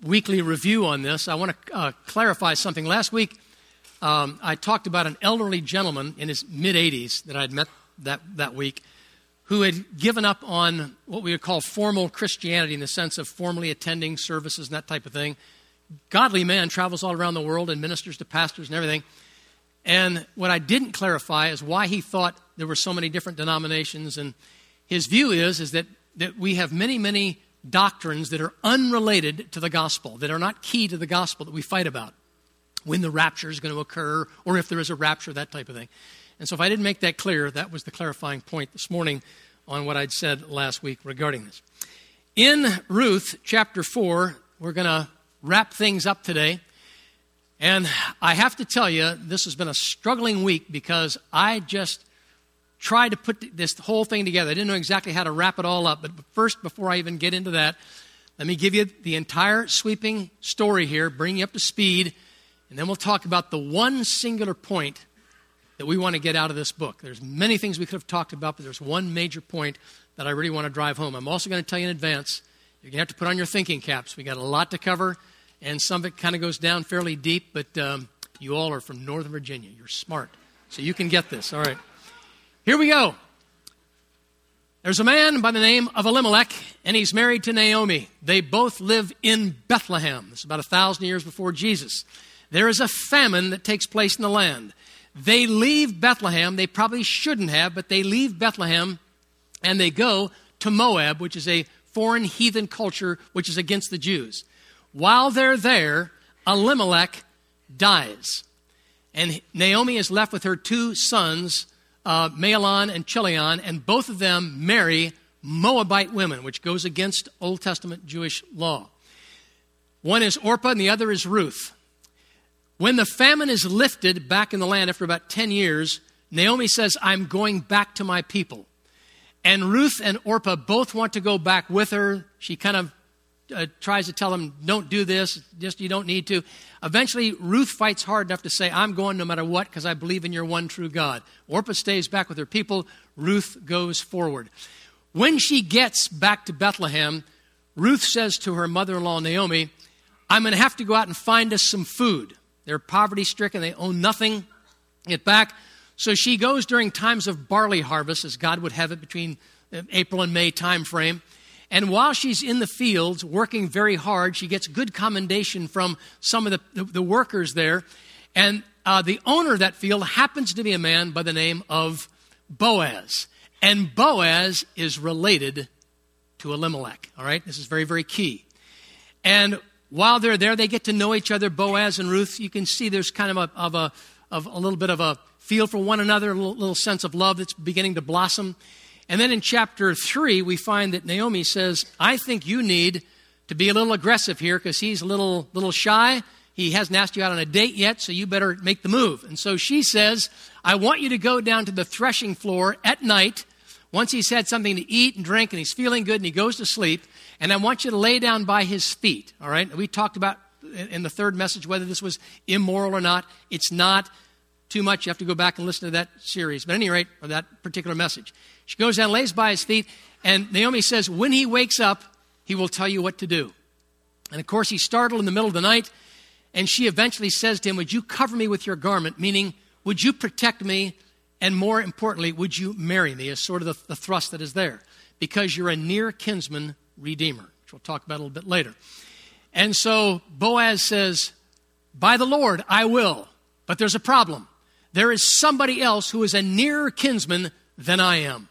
weekly review on this, I want to clarify something. Last week, I talked about an elderly gentleman in his mid-80s that I'd met that week who had given up on what we would call formal Christianity in the sense of formally attending services and that type of thing. Godly man, travels all around the world and ministers to pastors and everything. And what I didn't clarify is why he thought there were so many different denominations. And his view is that we have many, many doctrines that are unrelated to the gospel, that are not key to the gospel that we fight about. When the rapture is going to occur, or if there is a rapture, that type of thing. And so if I didn't make that clear, that was the clarifying point this morning on what I'd said last week regarding this. In Ruth chapter 4, we're going to wrap things up today. And I have to tell you, this has been a struggling week because I just tried to put this whole thing together. I didn't know exactly how to wrap it all up. But first, before I even get into that, let me give you the entire sweeping story here, bring you up to speed, and then we'll talk about the one singular point that we want to get out of this book. There's many things we could have talked about, but there's one major point that I really want to drive home. I'm also going to tell you in advance, you're going to have to put on your thinking caps. We got a lot to cover, and some of it kind of goes down fairly deep, but you all are from Northern Virginia. You're smart, so you can get this. All right. Here we go. There's a man by the name of Elimelech, and he's married to Naomi. They both live in Bethlehem. This is about 1,000 years before Jesus. There is a famine that takes place in the land. They leave Bethlehem. They probably shouldn't have, but they leave Bethlehem and they go to Moab, which is a foreign heathen culture which is against the Jews. While they're there, Elimelech dies. And Naomi is left with her two sons, Mahlon and Chilion, and both of them marry Moabite women, which goes against Old Testament Jewish law. One is Orpah and the other is Ruth. When the famine is lifted back in the land after about 10 years, Naomi says, I'm going back to my people. And Ruth and Orpah both want to go back with her. She kind of tries to tell them, don't do this, just you don't need to. Eventually, Ruth fights hard enough to say, I'm going no matter what because I believe in your one true God. Orpah stays back with her people. Ruth goes forward. When she gets back to Bethlehem, Ruth says to her mother-in-law, Naomi, I'm going to have to go out and find us some food. They're poverty-stricken. They own nothing. Get back. So she goes during times of barley harvest, as God would have it between April and May time frame. And while she's in the fields working very hard, she gets good commendation from some of the workers there. And the owner of that field happens to be a man by the name of Boaz. And Boaz is related to Elimelech. All right? This is very, very key. And while they're there, they get to know each other, Boaz and Ruth. You can see there's kind of a little bit of a feel for one another, a little sense of love that's beginning to blossom. And then in chapter 3, we find that Naomi says, I think you need to be a little aggressive here because he's a little shy. He hasn't asked you out on a date yet, so you better make the move. And so she says, I want you to go down to the threshing floor at night once he's had something to eat and drink and he's feeling good and he goes to sleep. And I want you to lay down by his feet, all right? We talked about in the third message whether this was immoral or not. It's not too much. You have to go back and listen to that series. But at any rate, or that particular message. She goes down, lays by his feet, and Naomi says, when he wakes up, he will tell you what to do. And of course, he's startled in the middle of the night, and she eventually says to him, would you cover me with your garment? Meaning, would you protect me? And more importantly, would you marry me? Is sort of the thrust that is there. Because you're a near kinsman redeemer, which we'll talk about a little bit later. And so Boaz says, by the Lord, I will. But there's a problem. There is somebody else who is a nearer kinsman than I am.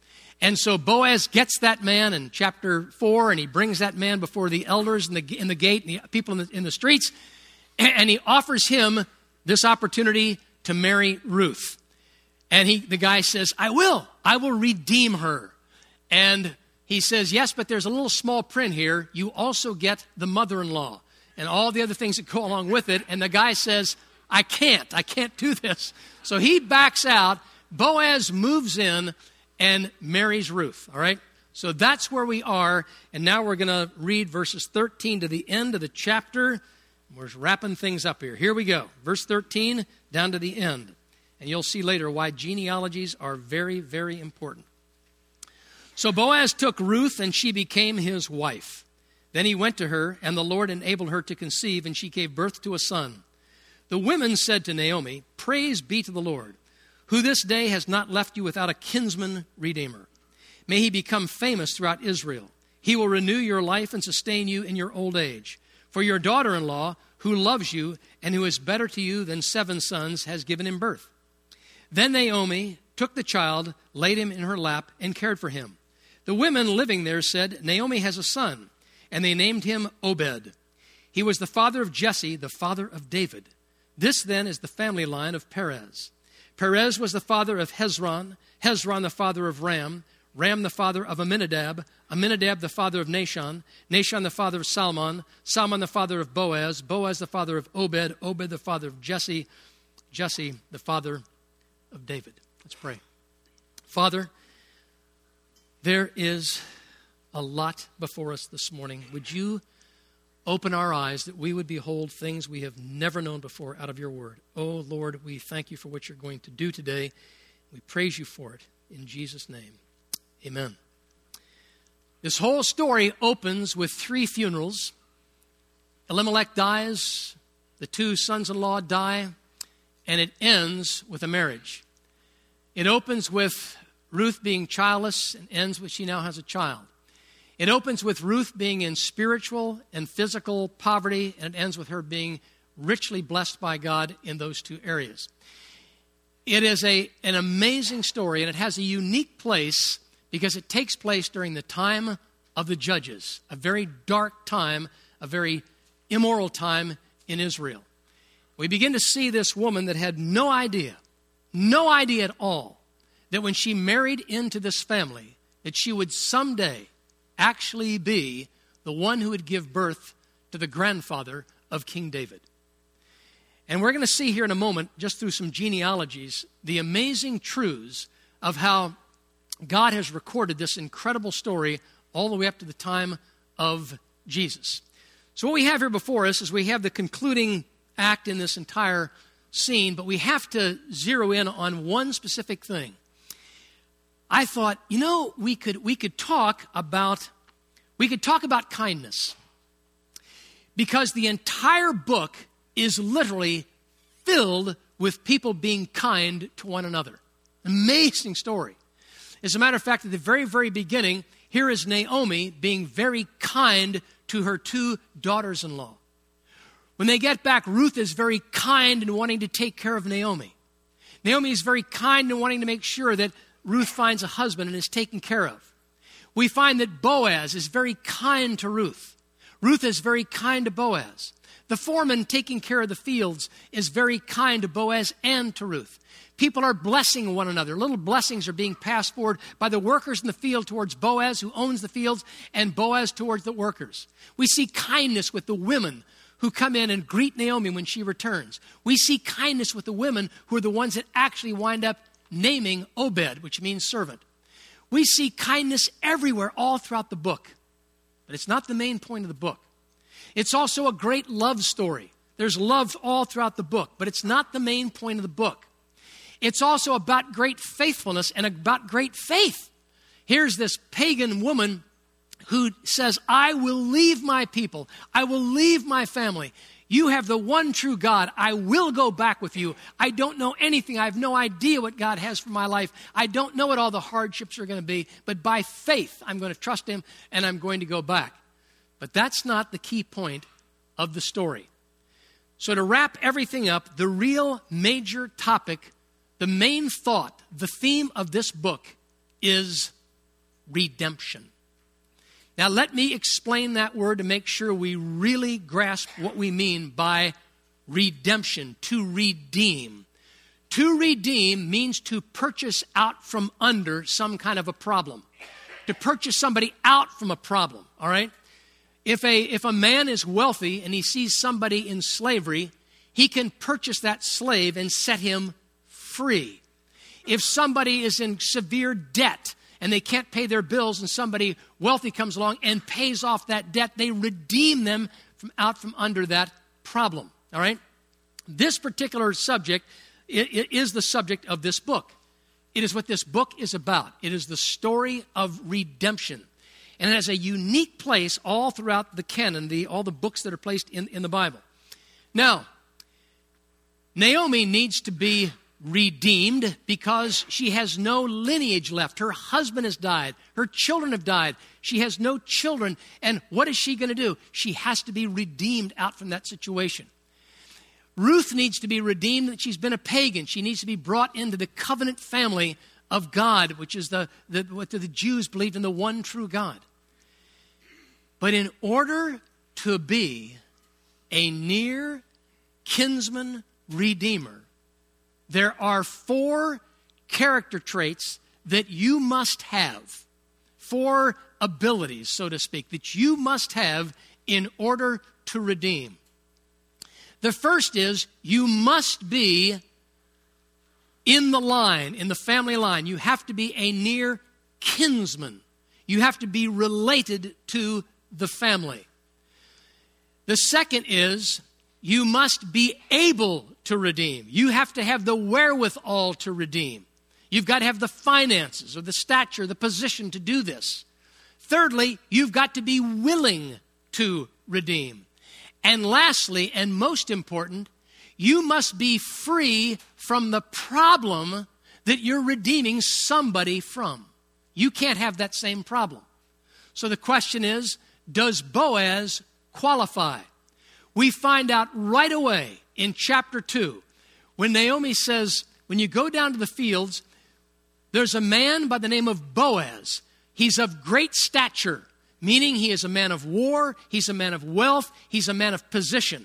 And so Boaz gets that man in chapter 4, and he brings that man before the elders in the gate and the people in the streets, and he offers him this opportunity to marry Ruth. And the guy says, I will redeem her. And he says, yes, but there's a little small print here. You also get the mother-in-law and all the other things that go along with it. And the guy says, I can't do this. So he backs out. Boaz moves in and marries Ruth, all right? So that's where we are. And now we're going to read verses 13 to the end of the chapter. We're wrapping things up here. Here we go. Verse 13 down to the end. And you'll see later why genealogies are very, very important. So Boaz took Ruth, and she became his wife. Then he went to her, and the Lord enabled her to conceive, and she gave birth to a son. The women said to Naomi, "Praise be to the Lord, who this day has not left you without a kinsman redeemer. May he become famous throughout Israel. He will renew your life and sustain you in your old age. For your daughter-in-law, who loves you and who is better to you than 7 sons, has given him birth." Then Naomi took the child, laid him in her lap, and cared for him. The women living there said, "Naomi has a son," and they named him Obed. He was the father of Jesse, the father of David. This then is the family line of Perez. Perez was the father of Hezron, Hezron the father of Ram, Ram the father of Amminadab, Amminadab the father of Nahshon, Nahshon the father of Salmon, Salmon the father of Boaz, Boaz the father of Obed, Obed the father of Jesse, Jesse the father of David. Let's pray. Father, there is a lot before us this morning. Would you open our eyes that we would behold things we have never known before out of your word? Oh, Lord, we thank you for what you're going to do today. We praise you for it. In Jesus' name, amen. This whole story opens with 3 funerals. Elimelech dies, the 2 sons-in-law die, and it ends with a marriage. It opens with Ruth being childless and ends with she now has a child. It opens with Ruth being in spiritual and physical poverty, and it ends with her being richly blessed by God in those 2 areas. It is an amazing story, and it has a unique place because it takes place during the time of the Judges, a very dark time, a very immoral time in Israel. We begin to see this woman that had no idea at all, that when she married into this family, that she would someday actually be the one who would give birth to the grandfather of King David. And we're going to see here in a moment, just through some genealogies, the amazing truths of how God has recorded this incredible story all the way up to the time of Jesus. So what we have here before us is we have the concluding act in this entire scene, but we have to zero in on one specific thing. I thought, we could talk about kindness, because the entire book is literally filled with people being kind to one another. Amazing story. As a matter of fact, at the very, very beginning, here is Naomi being very kind to her 2 daughters-in-law. When they get back, Ruth is very kind in wanting to take care of Naomi. Naomi is very kind in wanting to make sure that Ruth finds a husband and is taken care of. We find that Boaz is very kind to Ruth. Ruth is very kind to Boaz. The foreman taking care of the fields is very kind to Boaz and to Ruth. People are blessing one another. Little blessings are being passed forward by the workers in the field towards Boaz, who owns the fields, and Boaz towards the workers. We see kindness with the women who come in and greet Naomi when she returns. We see kindness with the women who are the ones that actually wind up naming Obed, which means servant. We see kindness everywhere, all throughout the book. But it's not the main point of the book. It's also a great love story. There's love all throughout the book, but it's not the main point of the book. It's also about great faithfulness and about great faith. Here's this pagan woman who says, I will leave my people. I will leave my family. You have the one true God. I will go back with you. I don't know anything. I have no idea what God has for my life. I don't know what all the hardships are going to be. But by faith, I'm going to trust him and I'm going to go back. But that's not the key point of the story. So to wrap everything up, the real major topic, the main thought, the theme of this book is redemption. Now, let me explain that word to make sure we really grasp what we mean by redemption, to redeem. To redeem means to purchase out from under some kind of a problem, to purchase somebody out from a problem, all right? If a man is wealthy and he sees somebody in slavery, he can purchase that slave and set him free. If somebody is in severe debt and they can't pay their bills and somebody wealthy comes along and pays off that debt, they redeem them out from under that problem, all right? This particular subject it is the subject of this book. It is what this book is about. It is the story of redemption. And it has a unique place all throughout the canon, all the books that are placed in the Bible. Now, Naomi needs to be redeemed because she has no lineage left. Her husband has died. Her children have died. She has no children. And what is she going to do? She has to be redeemed out from that situation. Ruth needs to be redeemed. She's been a pagan. She needs to be brought into the covenant family of God, which is what the Jews believed in, the one true God. But in order to be a near kinsman redeemer, there are 4 character traits that you must have, 4 abilities, so to speak, that you must have in order to redeem. The first is you must be in the line, in the family line. You have to be a near kinsman. You have to be related to the family. The second is you must be able to redeem. You have to have the wherewithal to redeem. You've got to have the finances or the stature, the position to do this. Thirdly, you've got to be willing to redeem. And lastly, and most important, you must be free from the problem that you're redeeming somebody from. You can't have that same problem. So the question is, does Boaz qualify? We find out right away in chapter 2 when Naomi says, when you go down to the fields, there's a man by the name of Boaz. He's of great stature, meaning he is a man of war, he's a man of wealth, he's a man of position.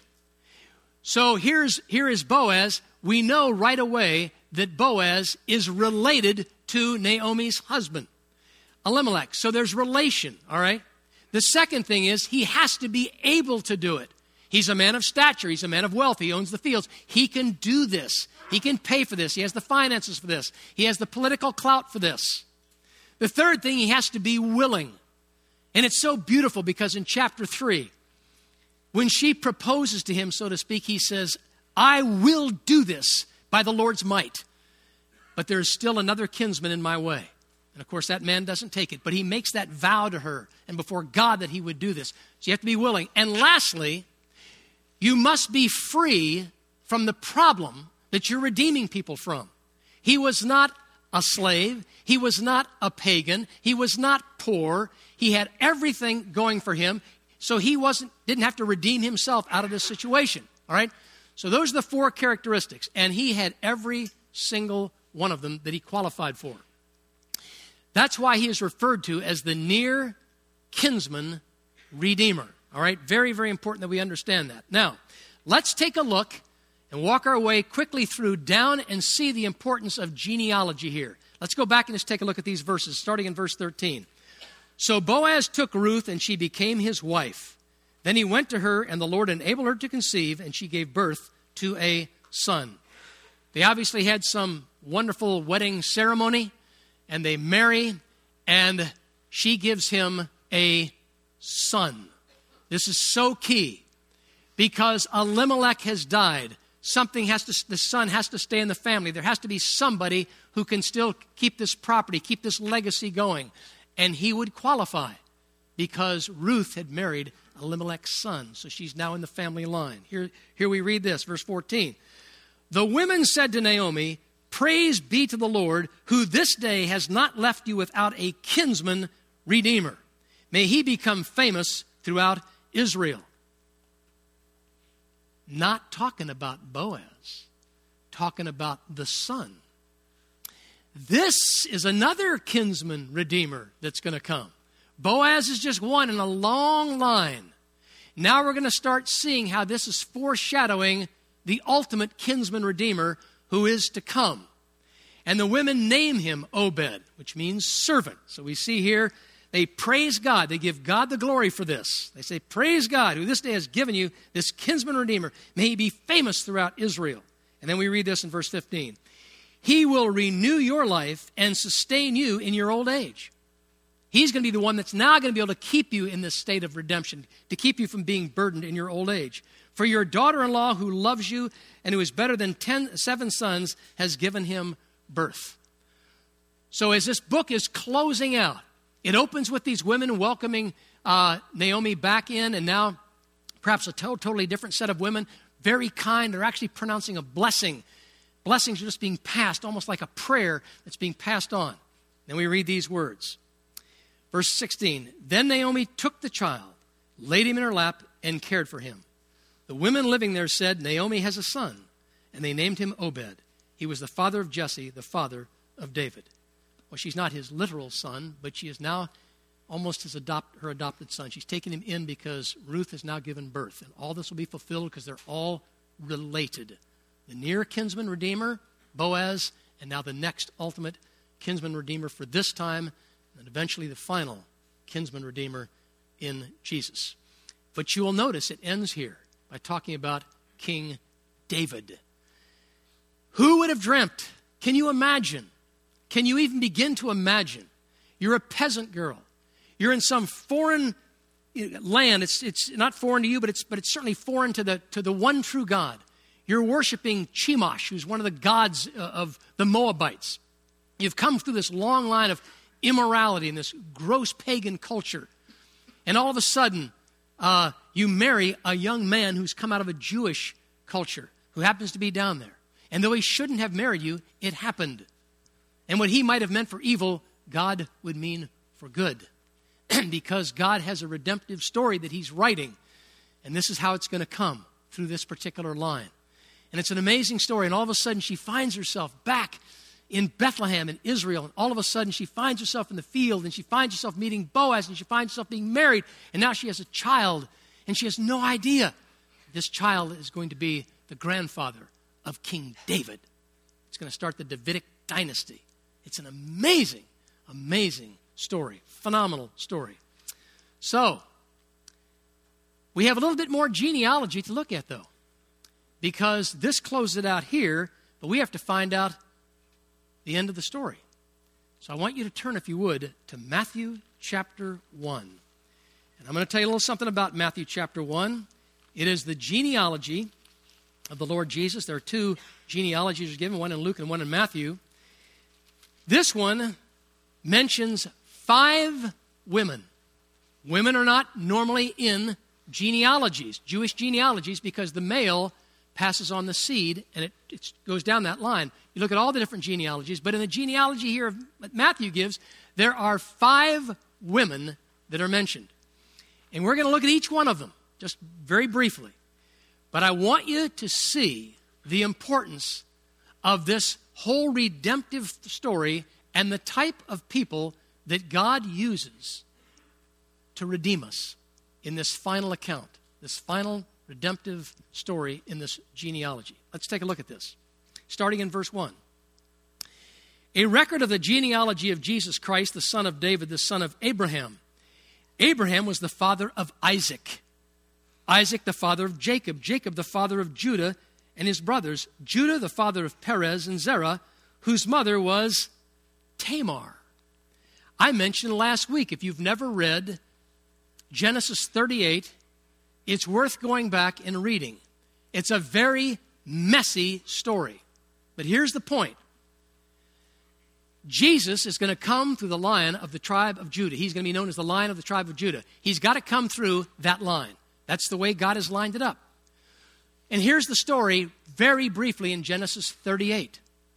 So here is Boaz. We know right away that Boaz is related to Naomi's husband, Elimelech. So there's relation, all right? The second thing is he has to be able to do it. He's a man of stature. He's a man of wealth. He owns the fields. He can do this. He can pay for this. He has the finances for this. He has the political clout for this. The third thing, he has to be willing. And it's so beautiful because in chapter 3, when she proposes to him, so to speak, he says, I will do this by the Lord's might. But there's still another kinsman in my way. And of course, that man doesn't take it. But he makes that vow to her and before God that he would do this. So you have to be willing. And lastly, you must be free from the problem that you're redeeming people from. He was not a slave. He was not a pagan. He was not poor. He had everything going for him. So he didn't have to redeem himself out of this situation. All right? So those are the 4 characteristics. And he had every single one of them that he qualified for. That's why he is referred to as the near kinsman redeemer. All right? Very, very important that we understand that. Now, let's take a look and walk our way quickly through down and see the importance of genealogy here. Let's go back and just take a look at these verses, starting in verse 13. So Boaz took Ruth, and she became his wife. Then he went to her, and the Lord enabled her to conceive, and she gave birth to a son. They obviously had some wonderful wedding ceremony, and they marry, and she gives him a son. This is so key because Elimelech has died. The son has to stay in the family. There has to be somebody who can still keep this property, keep this legacy going. And he would qualify because Ruth had married Elimelech's son. So she's now in the family line. Here we read this, verse 14. The women said to Naomi, praise be to the Lord, who this day has not left you without a kinsman redeemer. May he become famous throughout Israel. Not talking about Boaz, talking about the son. This is another kinsman redeemer that's going to come. Boaz is just one in a long line. Now we're going to start seeing how this is foreshadowing the ultimate kinsman redeemer who is to come. And the women name him Obed, which means servant. So we see here, they praise God. They give God the glory for this. They say, praise God, who this day has given you this kinsman redeemer. May he be famous throughout Israel. And then we read this in verse 15. He will renew your life and sustain you in your old age. He's going to be the one that's now going to be able to keep you in this state of redemption, to keep you from being burdened in your old age. For your daughter-in-law who loves you and who is better than 7 sons has given him birth. So as this book is closing out, It opens with these women welcoming Naomi back in, and now perhaps a totally different set of women, very kind. They're actually pronouncing a blessing. Blessings are just being passed, almost like a prayer that's being passed on. Then we read these words. Verse 16, then Naomi took the child, laid him in her lap, and cared for him. The women living there said, Naomi has a son, and they named him Obed. He was the father of Jesse, the father of David. Well, she's not his literal son, but she is now almost her adopted son. She's taken him in because Ruth has now given birth. And all this will be fulfilled because they're all related. The near kinsman redeemer, Boaz, and now the next ultimate kinsman redeemer for this time, and eventually the final kinsman redeemer in Jesus. But you will notice it ends here by talking about King David. Who would have dreamt? Can you imagine? Can you even begin to imagine? You're a peasant girl. You're in some foreign land. It's not foreign to you, but it's certainly foreign to the one true God. You're worshiping Chemosh, who's one of the gods of the Moabites. You've come through this long line of immorality and this gross pagan culture. And all of a sudden, you marry a young man who's come out of a Jewish culture, who happens to be down there. And though he shouldn't have married you, it happened. And what he might have meant for evil, God would mean for good. Because God has a redemptive story that he's writing. And this is how it's going to come, through this particular line. And it's an amazing story. And all of a sudden, she finds herself back in Bethlehem in Israel. And all of a sudden, she finds herself in the field. And she finds herself meeting Boaz. And she finds herself being married. And now she has a child. And she has no idea this child is going to be the grandfather of King David. It's going to start the Davidic dynasty. It's an amazing, amazing story. Phenomenal story. So, we have a little bit more genealogy to look at, though. Because this closes it out here, but we have to find out the end of the story. So I want you to turn, if you would, to Matthew chapter 1. And I'm going to tell you a little something about Matthew chapter 1. It is the genealogy of the Lord Jesus. There are two genealogies given, one in Luke and one in Matthew. This one mentions 5 women. Women are not normally in genealogies, Jewish genealogies, because the male passes on the seed, and it goes down that line. You look at all the different genealogies, but in the genealogy here that Matthew gives, there are 5 women that are mentioned. And we're going to look at each one of them, just very briefly. But I want you to see the importance of this whole redemptive story and the type of people that God uses to redeem us in this final account, this final redemptive story in this genealogy. Let's take a look at this. Starting in verse 1. A record of the genealogy of Jesus Christ, the son of David, the son of Abraham. Abraham was the father of Isaac. Isaac, the father of Jacob. Jacob, the father of Judah and his brothers. Judah, the father of Perez and Zerah, whose mother was Tamar. I mentioned last week, if you've never read Genesis 38, it's worth going back and reading. It's a very messy story. But here's the point. Jesus is going to come through the line of the tribe of Judah. He's going to be known as the Lion of the tribe of Judah. He's got to come through that line. That's the way God has lined it up. And here's the story very briefly in Genesis 38.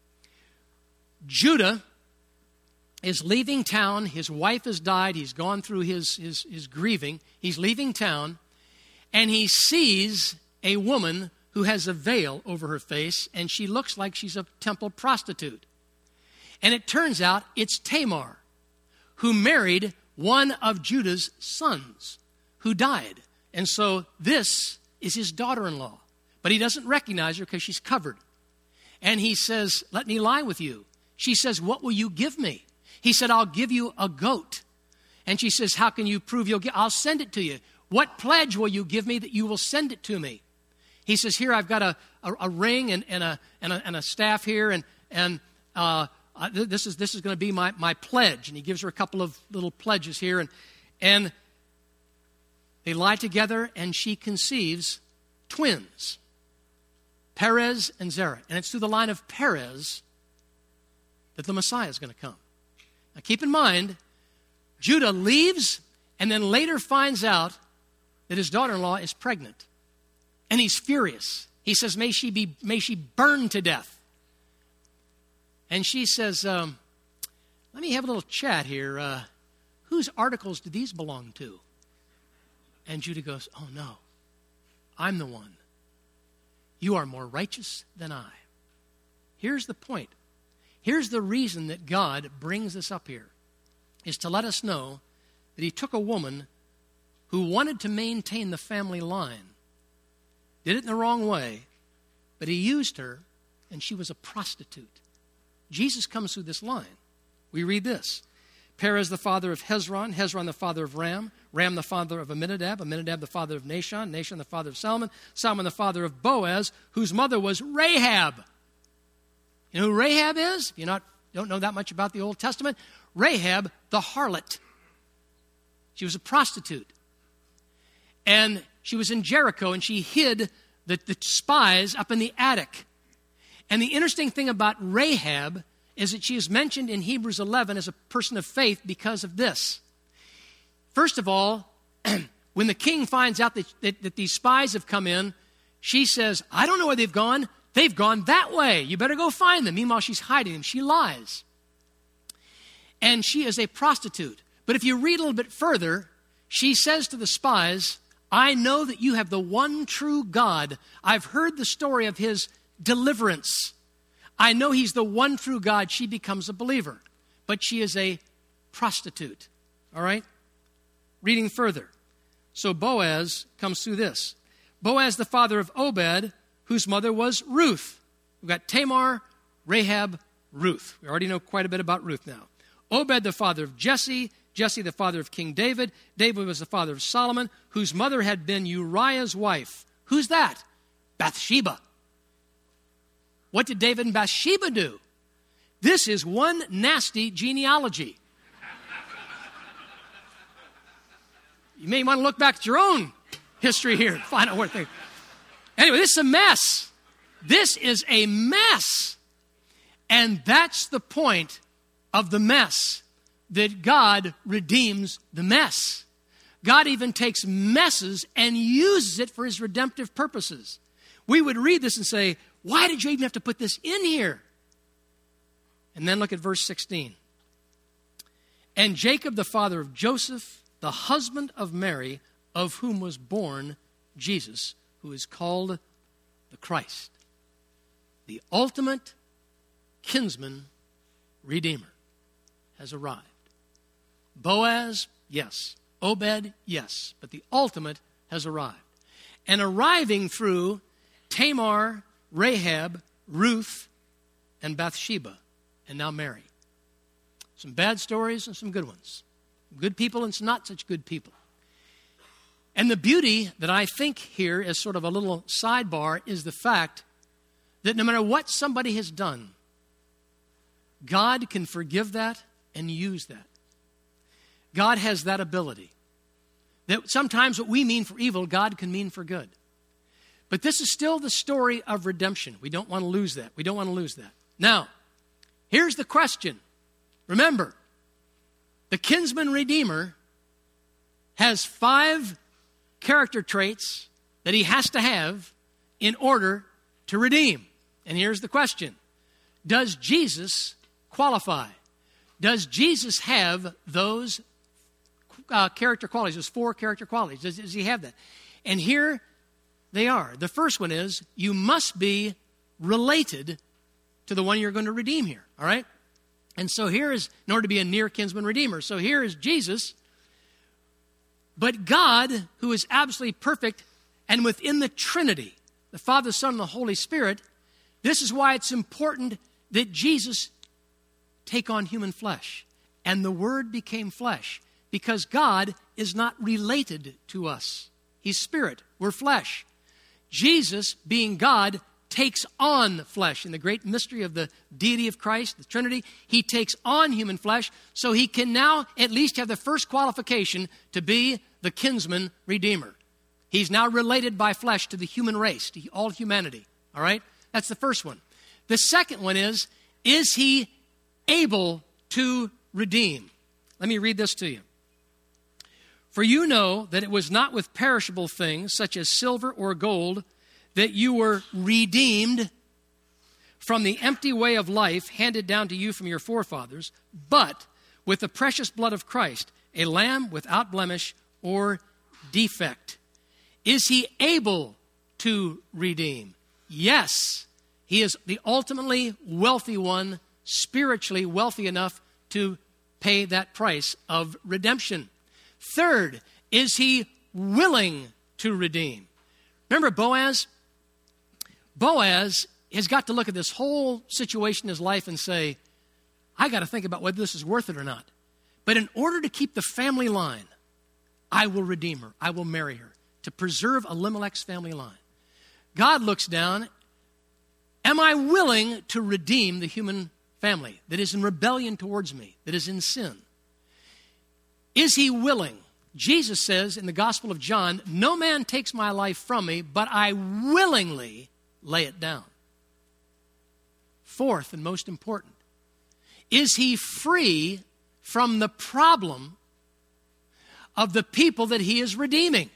Judah is leaving town. His wife has died. He's gone through his grieving. He's leaving town. And he sees a woman who has a veil over her face, and she looks like she's a temple prostitute. And it turns out it's Tamar, who married one of Judah's sons, who died. And so this is his daughter-in-law. But he doesn't recognize her because she's covered. And he says, let me lie with you. She says, what will you give me? He said, I'll give you a goat. And she says, how can you prove you'll get? I'll send it to you. What pledge will you give me that you will send it to me? He says, here, I've got a ring and a staff here, and this is going to be my pledge. And he gives her a couple of little pledges here, and they lie together, and she conceives twins, Perez and Zerah. And it's through the line of Perez that the Messiah is going to come. Now keep in mind, Judah leaves and then later finds out that his daughter-in-law is pregnant. And he's furious. He says, may she burn to death. And she says, let me have a little chat here. Whose articles do these belong to? And Judah goes, oh no, I'm the one. You are more righteous than I. Here's the point. Here's the reason that God brings this up here, is to let us know that he took a woman who wanted to maintain the family line, did it in the wrong way, but he used her, and she was a prostitute. Jesus comes through this line. We read this. Perez the father of Hezron, Hezron the father of Ram, Ram the father of Amminadab, Amminadab the father of Nahshon, Nahshon the father of Salmon, Salmon the father of Boaz, whose mother was Rahab. You know who Rahab is? If you don't know that much about the Old Testament, Rahab the harlot. She was a prostitute. And she was in Jericho, and she hid the spies up in the attic. And the interesting thing about Rahab is that she is mentioned in Hebrews 11 as a person of faith because of this. First of all, when the king finds out that these spies have come in, she says, I don't know where they've gone. They've gone that way. You better go find them. Meanwhile, she's hiding them. She lies. And she is a prostitute. But if you read a little bit further, she says to the spies, I know that you have the one true God. I've heard the story of his deliverance. I know he's the one true God. She becomes a believer. But she is a prostitute. All right? Reading further. So Boaz comes through this. Boaz, the father of Obed, whose mother was Ruth. We've got Tamar, Rahab, Ruth. We already know quite a bit about Ruth now. Obed, the father of Jesse. Jesse, the father of King David. David was the father of Solomon, whose mother had been Uriah's wife. Who's that? Bathsheba. What did David and Bathsheba do? This is one nasty genealogy. You may want to look back at your own history here and find out where things... Anyway, this is a mess. This is a mess. And that's the point of the mess, that God redeems the mess. God even takes messes and uses it for his redemptive purposes. We would read this and say, why did you even have to put this in here? And then look at verse 16. And Jacob, the father of Joseph, the husband of Mary, of whom was born Jesus, who is called the Christ, the ultimate kinsman redeemer, has arrived. Boaz, yes. Obed, yes. But the ultimate has arrived. And arriving through Tamar, Rahab, Ruth, and Bathsheba, and now Mary. Some bad stories and some good ones. Good people and some not such good people. And the beauty that I think here is sort of a little sidebar is the fact that no matter what somebody has done, God can forgive that and use that. God has that ability. That sometimes what we mean for evil, God can mean for good. But this is still the story of redemption. We don't want to lose that. We don't want to lose that. Now, here's the question. Remember, the kinsman redeemer has 5 character traits that he has to have in order to redeem. And here's the question. Does Jesus qualify? Does Jesus have those character qualities, those 4 character qualities? Does he have that? And here they are. The first one is you must be related to the one you're going to redeem here. All right? And so here is, in order to be a near kinsman redeemer, so here is Jesus, but God, who is absolutely perfect, and within the Trinity, the Father, Son, and the Holy Spirit, this is why it's important that Jesus take on human flesh. And the Word became flesh, because God is not related to us. He's spirit. We're flesh. Jesus, being God, takes on flesh. In the great mystery of the deity of Christ, the Trinity, he takes on human flesh, so he can now at least have the first qualification to be the kinsman redeemer. He's now related by flesh to the human race, to all humanity. All right? That's the first one. The second one is he able to redeem? Let me read this to you. For you know that it was not with perishable things, such as silver or gold, that you were redeemed from the empty way of life handed down to you from your forefathers, but with the precious blood of Christ, a lamb without blemish or defect. Is he able to redeem? Yes. He is the ultimately wealthy one, spiritually wealthy enough to pay that price of redemption. Third, is he willing to redeem? Remember Boaz? Boaz has got to look at this whole situation in his life and say, I got to think about whether this is worth it or not. But in order to keep the family line, I will redeem her. I will marry her to preserve Elimelech's family line. God looks down. Am I willing to redeem the human family that is in rebellion towards me, that is in sin? Is he willing? Jesus says in the Gospel of John, no man takes my life from me, but I willingly lay it down. Fourth and most important, is he free from the problem of the people that he is redeeming?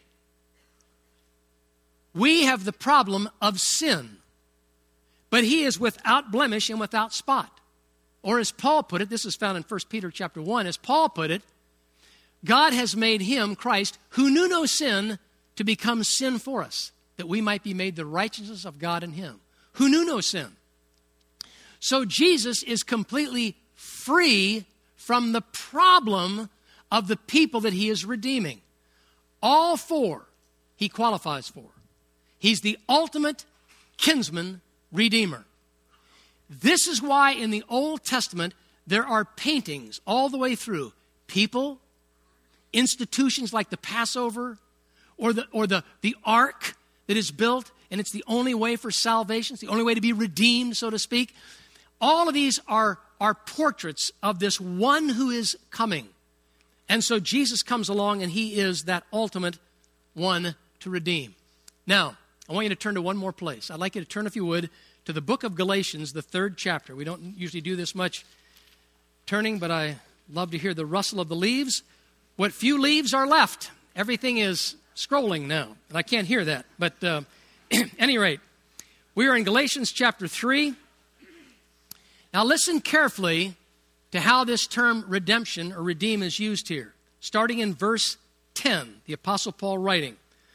We have the problem of sin, but he is without blemish and without spot. Or as Paul put it, this is found in 1 Peter chapter 1, as Paul put it, God has made him, Christ, who knew no sin, to become sin for us, that we might be made the righteousness of God in him, who knew no sin. So Jesus is completely free from the problem of the people that he is redeeming. All four he qualifies for. He's the ultimate kinsman redeemer. This is why in the Old Testament there are paintings all the way through. People, institutions like the Passover or the ark that is built, and it's the only way for salvation. It's the only way to be redeemed, so to speak. All of these are portraits of this one who is coming. And so Jesus comes along and he is that ultimate one to redeem. Now, I want you to turn to one more place. I'd like you to turn, if you would, to the book of Galatians, the 3rd chapter. We don't usually do this much turning, but I love to hear the rustle of the leaves. What few leaves are left. Everything is scrolling now, and I can't hear that. But at any rate, we are in Galatians chapter 3. Now listen carefully to how this term redemption or redeem is used here. Starting in verse 10, the Apostle Paul writing,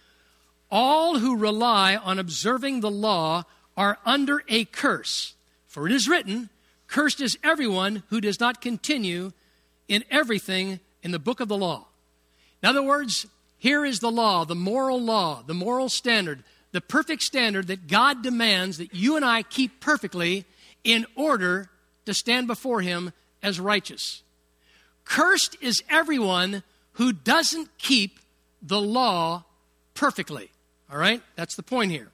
all who rely on observing the law are under a curse. For it is written, cursed is everyone who does not continue in everything in the book of the law. In other words, here is the law, the moral standard, the perfect standard that God demands that you and I keep perfectly in order to stand before him as righteous. Cursed is everyone who doesn't keep the law perfectly. All right? That's the point here.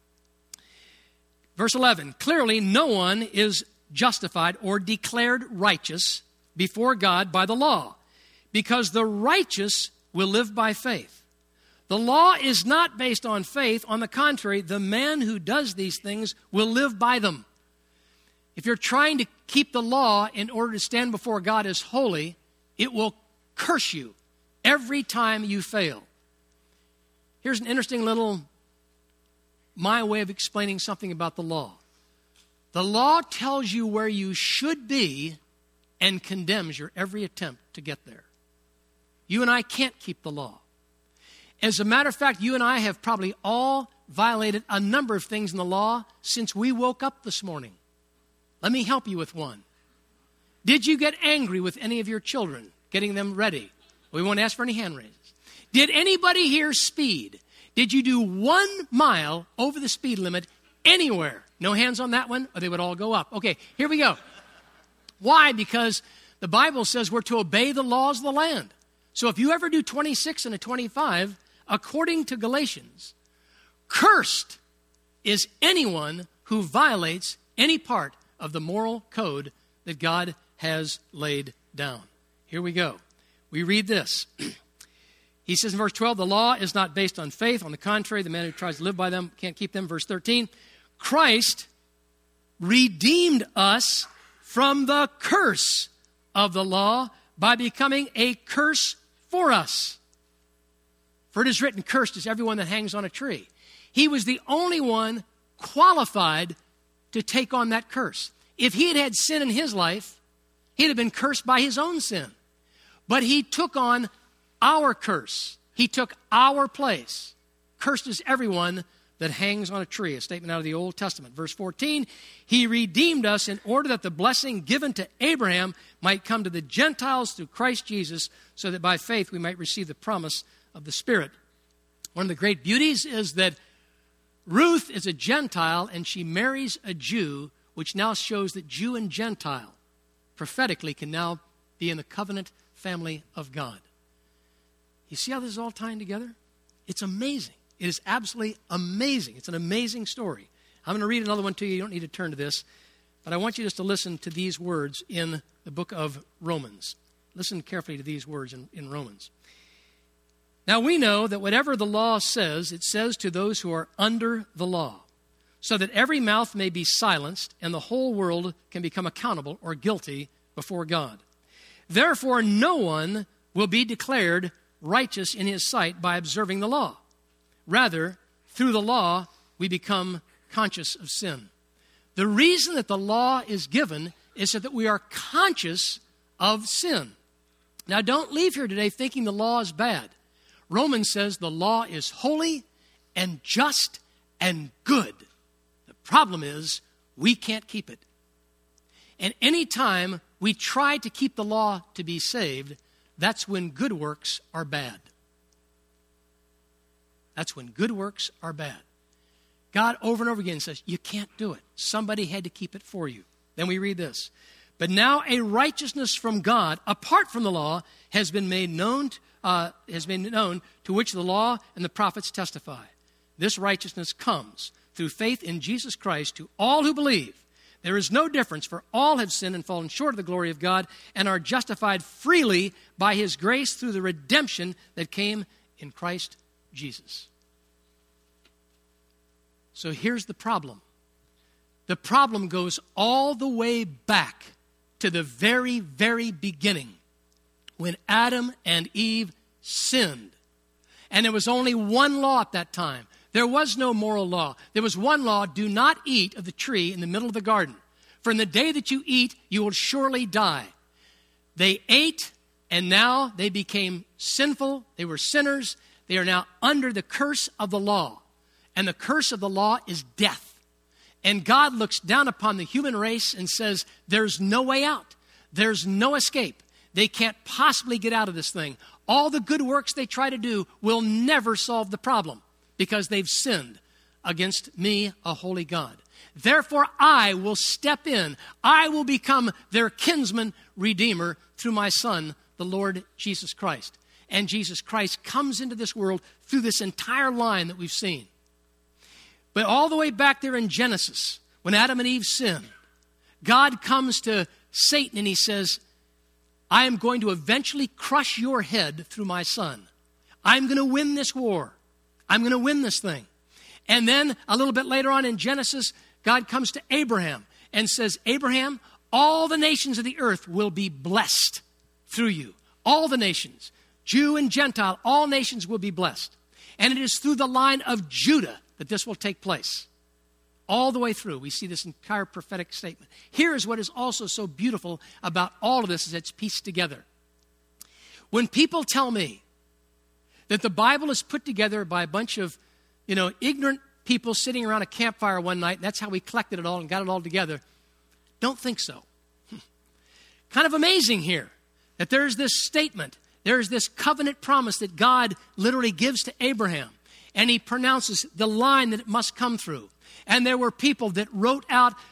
Verse 11, clearly no one is justified or declared righteous before God by the law, because the righteous will live by faith. The law is not based on faith. On the contrary, the man who does these things will live by them. If you're trying to keep the law in order to stand before God as holy, it will curse you every time you fail. Here's an interesting little, my way of explaining something about the law. The law tells you where you should be and condemns your every attempt to get there. You and I can't keep the law. As a matter of fact, you and I have probably all violated a number of things in the law since we woke up this morning. Let me help you with one. Did you get angry with any of your children, getting them ready? We won't ask for any hand raises. Did anybody here speed? Did you do 1 mile over the speed limit anywhere? No hands on that one, or they would all go up. Okay, here we go. Why? Because the Bible says we're to obey the laws of the land. So if you ever do 26 and a 25, according to Galatians, cursed is anyone who violates any part of the moral code that God has laid down. Here we go. We read this. He says in verse 12, the law is not based on faith. On the contrary, the man who tries to live by them can't keep them. Verse 13, Christ redeemed us from the curse of the law by becoming a curse for us. For it is written, cursed is everyone that hangs on a tree. He was the only one qualified to take on that curse. If he had had sin in his life, he'd have been cursed by his own sin. But he took on our curse. He took our place. Cursed is everyone that hangs on a tree. A statement out of the Old Testament. Verse 14, he redeemed us in order that the blessing given to Abraham might come to the Gentiles through Christ Jesus, so that by faith we might receive the promise of the Spirit. One of the great beauties is that Ruth is a Gentile and she marries a Jew, which now shows that Jew and Gentile prophetically can now be in the covenant family of God. You see how this is all tying together? It's amazing. It is absolutely amazing. It's an amazing story. I'm going to read another one to you. You don't need to turn to this. But I want you just to listen to these words in the book of Romans. Listen carefully to these words in Romans. Now we know that whatever the law says, it says to those who are under the law, so that every mouth may be silenced and the whole world can become accountable or guilty before God. Therefore, no one will be declared righteous in his sight by observing the law. Rather, through the law, we become conscious of sin. The reason that the law is given is so that we are conscious of sin. Now, don't leave here today thinking the law is bad. Romans says the law is holy and just and good. The problem is we can't keep it. And any time we try to keep the law to be saved, that's when good works are bad. That's when good works are bad. God over and over again says, you can't do it. Somebody had to keep it for you. Then we read this. But now a righteousness from God, apart from the law, has been known to which the law and the prophets testify. This righteousness comes through faith in Jesus Christ to all who believe. There is no difference, for all have sinned and fallen short of the glory of God and are justified freely by his grace through the redemption that came in Christ Jesus. So here's the problem. The problem goes all the way back to the very, very beginning when Adam and Eve sinned. And there was only one law at that time. There was no moral law. There was one law: do not eat of the tree in the middle of the garden. For in the day that you eat, you will surely die. They ate, and now they became sinful. They were sinners. They are now under the curse of the law. And the curse of the law is death. And God looks down upon the human race and says, there's no way out. There's no escape. They can't possibly get out of this thing. All the good works they try to do will never solve the problem, because they've sinned against me, a holy God. Therefore, I will step in. I will become their kinsman redeemer through my Son, the Lord Jesus Christ. And Jesus Christ comes into this world through this entire line that we've seen. But all the way back there in Genesis, when Adam and Eve sinned, God comes to Satan and he says, I am going to eventually crush your head through my Son. I'm going to win this war. I'm going to win this thing. And then a little bit later on in Genesis, God comes to Abraham and says, Abraham, all the nations of the earth will be blessed through you. All the nations, Jew and Gentile, all nations will be blessed. And it is through the line of Judah that this will take place. All the way through, we see this entire prophetic statement. Here is what is also so beautiful about all of this, is it's pieced together. When people tell me that the Bible is put together by a bunch of, ignorant people sitting around a campfire one night, and that's how we collected it all and got it all together, don't think so. Kind of amazing here that there's this statement, there's this covenant promise that God literally gives to Abraham, and he pronounces the line that it must come through. And there were people that wrote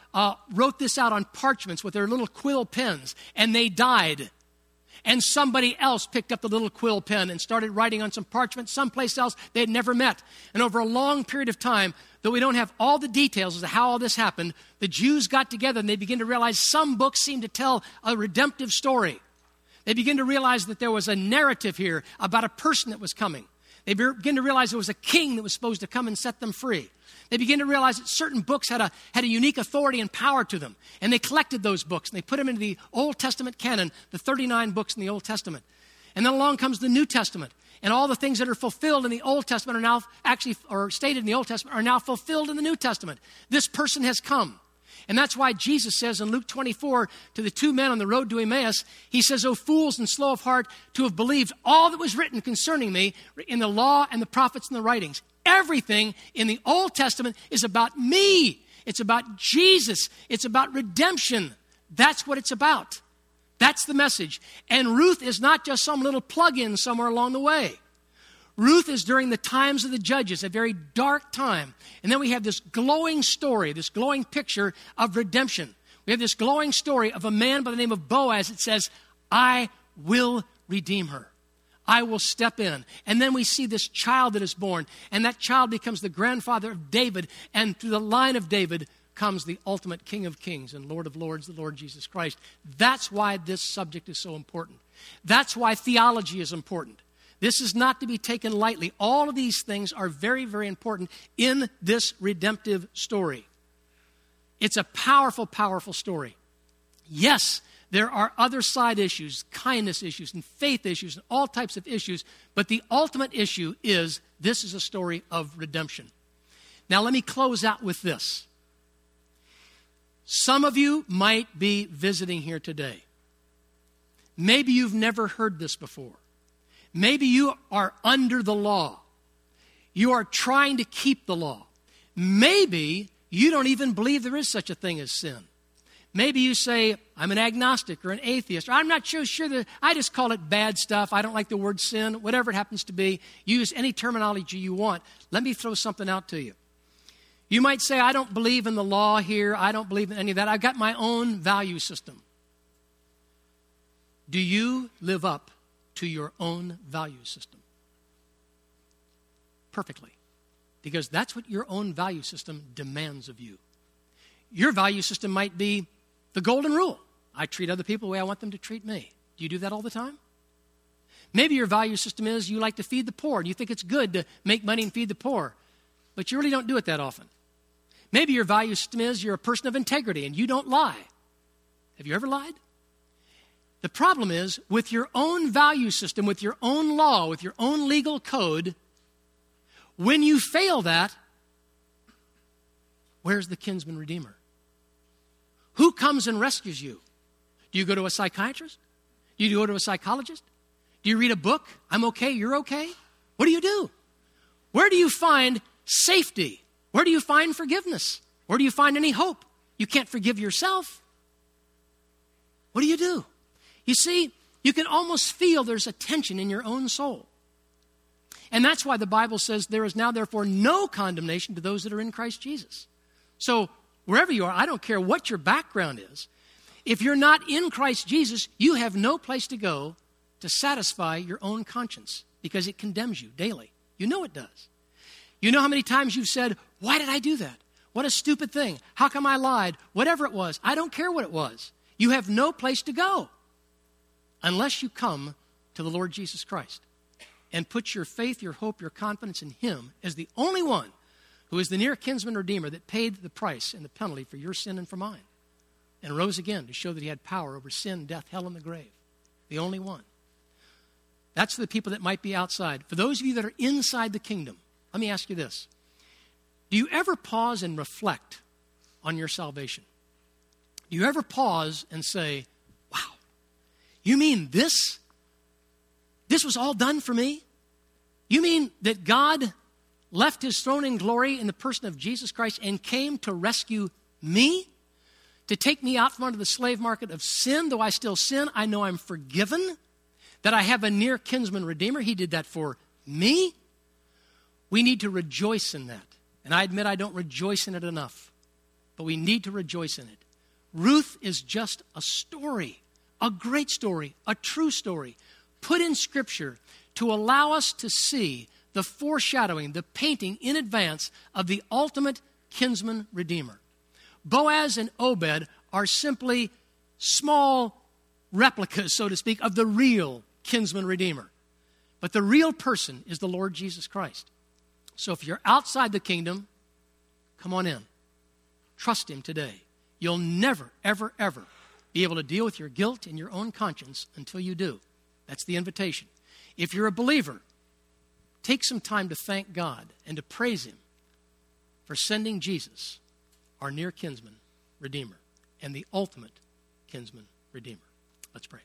this out on parchments with their little quill pens, and they died. And somebody else picked up the little quill pen and started writing on some parchment someplace else they had never met. And over a long period of time, though we don't have all the details as to how all this happened, the Jews got together and they began to realize some books seemed to tell a redemptive story. They began to realize that there was a narrative here about a person that was coming. They begin to realize there was a king that was supposed to come and set them free. They begin to realize that certain books had a unique authority and power to them. And they collected those books and they put them into the Old Testament canon, the 39 books in the Old Testament. And then along comes the New Testament. And all the things that are fulfilled in the Old Testament are now actually, or stated in the Old Testament, are now fulfilled in the New Testament. This person has come. And that's why Jesus says in Luke 24 to the two men on the road to Emmaus, he says, "O fools and slow of heart to have believed all that was written concerning me in the law and the prophets and the writings." Everything in the Old Testament is about me. It's about Jesus. It's about redemption. That's what it's about. That's the message. And Ruth is not just some little plug-in somewhere along the way. Ruth is during the times of the judges, a very dark time. And then we have this glowing story, this glowing picture of redemption. We have this glowing story of a man by the name of Boaz. It says, "I will redeem her. I will step in." And then we see this child that is born, and that child becomes the grandfather of David, and through the line of David comes the ultimate King of Kings and Lord of Lords, the Lord Jesus Christ. That's why this subject is so important. That's why theology is important. This is not to be taken lightly. All of these things are very, very important in this redemptive story. It's a powerful, powerful story. Yes, there are other side issues, kindness issues, and faith issues, and all types of issues, but the ultimate issue is this is a story of redemption. Now, let me close out with this. Some of you might be visiting here today. Maybe you've never heard this before. Maybe you are under the law. You are trying to keep the law. Maybe you don't even believe there is such a thing as sin. Maybe you say, "I'm an agnostic or an atheist," or "I'm not sure that I just call it bad stuff. I don't like the word sin," whatever it happens to be. Use any terminology you want. Let me throw something out to you. You might say, "I don't believe in the law here. I don't believe in any of that. I've got my own value system." Do you live up to your own value system? Perfectly. Because that's what your own value system demands of you. Your value system might be the golden rule. I treat other people the way I want them to treat me. Do you do that all the time? Maybe your value system is you like to feed the poor and you think it's good to make money and feed the poor, but you really don't do it that often. Maybe your value system is you're a person of integrity and you don't lie. Have you ever lied? The problem is, with your own value system, with your own law, with your own legal code, when you fail that, where's the kinsman redeemer? Who comes and rescues you? Do you go to a psychiatrist? Do you go to a psychologist? Do you read a book? I'm okay, you're okay? What do you do? Where do you find safety? Where do you find forgiveness? Where do you find any hope? You can't forgive yourself. What do you do? You see, you can almost feel there's a tension in your own soul. And that's why the Bible says there is now therefore no condemnation to those that are in Christ Jesus. So wherever you are, I don't care what your background is. If you're not in Christ Jesus, you have no place to go to satisfy your own conscience because it condemns you daily. You know it does. You know how many times you've said, "Why did I do that? What a stupid thing. How come I lied?" Whatever it was. I don't care what it was. You have no place to go unless you come to the Lord Jesus Christ and put your faith, your hope, your confidence in Him as the only one who is the near kinsman redeemer that paid the price and the penalty for your sin and for mine and rose again to show that He had power over sin, death, hell, and the grave. The only one. That's the people that might be outside. For those of you that are inside the kingdom, let me ask you this. Do you ever pause and reflect on your salvation? Do you ever pause and say, "Wow, you mean this? This was all done for me? You mean that God left His throne in glory in the person of Jesus Christ and came to rescue me? To take me out from under the slave market of sin? Though I still sin, I know I'm forgiven. That I have a near kinsman redeemer. He did that for me." We need to rejoice in that. And I admit I don't rejoice in it enough. But we need to rejoice in it. Ruth is just a story, a great story, a true story, put in Scripture to allow us to see the foreshadowing, the painting in advance of the ultimate kinsman redeemer. Boaz and Obed are simply small replicas, so to speak, of the real kinsman redeemer. But the real person is the Lord Jesus Christ. So if you're outside the kingdom, come on in. Trust him today. You'll never, ever, ever be able to deal with your guilt in your own conscience until you do. That's the invitation. If you're a believer, take some time to thank God and to praise him for sending Jesus, our near kinsman, Redeemer, and the ultimate kinsman, Redeemer. Let's pray.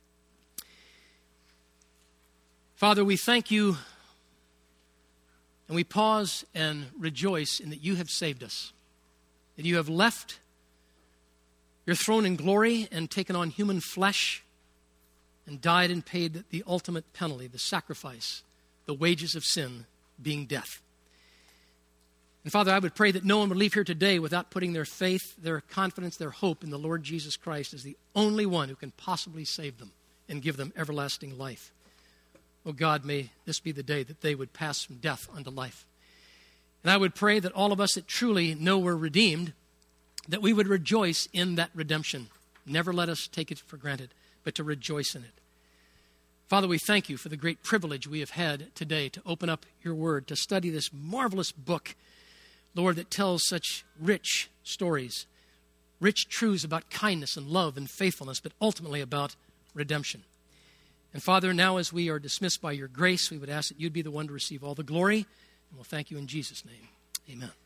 Father, we thank you, and we pause and rejoice in that you have saved us, that you have left your throne in glory and taken on human flesh and died and paid the ultimate penalty, the sacrifice, the wages of sin being death. And Father, I would pray that no one would leave here today without putting their faith, their confidence, their hope in the Lord Jesus Christ as the only one who can possibly save them and give them everlasting life. Oh God, may this be the day that they would pass from death unto life. And I would pray that all of us that truly know we're redeemed, that we would rejoice in that redemption. Never let us take it for granted, but to rejoice in it. Father, we thank you for the great privilege we have had today to open up your word, to study this marvelous book, Lord, that tells such rich stories, rich truths about kindness and love and faithfulness, but ultimately about redemption. And Father, now as we are dismissed by your grace, we would ask that you'd be the one to receive all the glory, and we'll thank you in Jesus' name. Amen.